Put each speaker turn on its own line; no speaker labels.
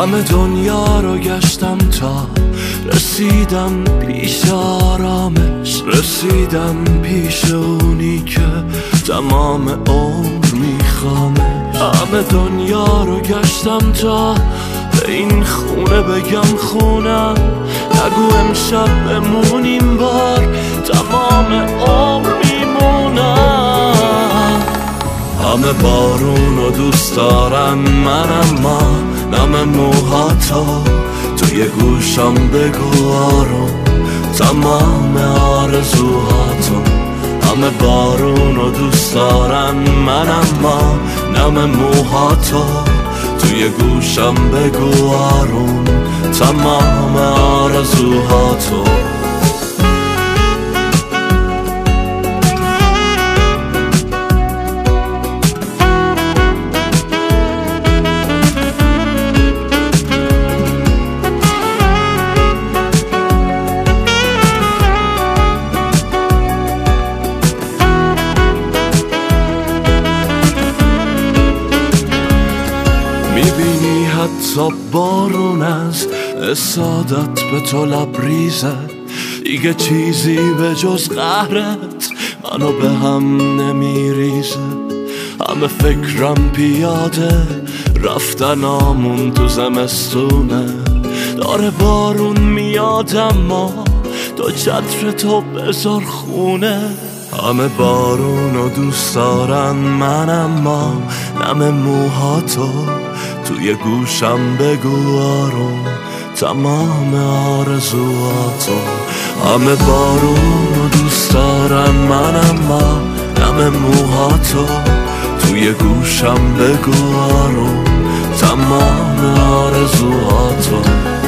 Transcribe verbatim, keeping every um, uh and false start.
همه دنیا رو گشتم تا رسیدم پیش آرامش، رسیدم پیش اونی که تمام عمر میخوامش. همه دنیا رو گشتم تا به این خونه بگم خونم، نگو امشب بمونیم بار تمام عمر میمونم. همه بارون رو دوست دارن من، اما نم موهاتو توی گوشم بگو آروم تمام آرزوهاتو. همه بارون رو دوست دارن من، اما نم موهاتو توی گوشم بگو آروم تمام آرزوهاتو. میبینی حتی بارون از اسادت به تو لبریزه، دیگه چیزی به جز قهرت منو به هم نمیریزه. همه فکرم پیاده رفتن آمون تو زمستونه، داره بارون میاد اما تو چتر تو بذار خونه. همه بارون رو دوست دارن من، اما نم موهاتو توی گوشم بگو آروم تمام آرزوهاتو. همه بارون رو دوست دارن من، اما نم موهاتو توی گوشم بگو آروم تمام آرزوهاتو.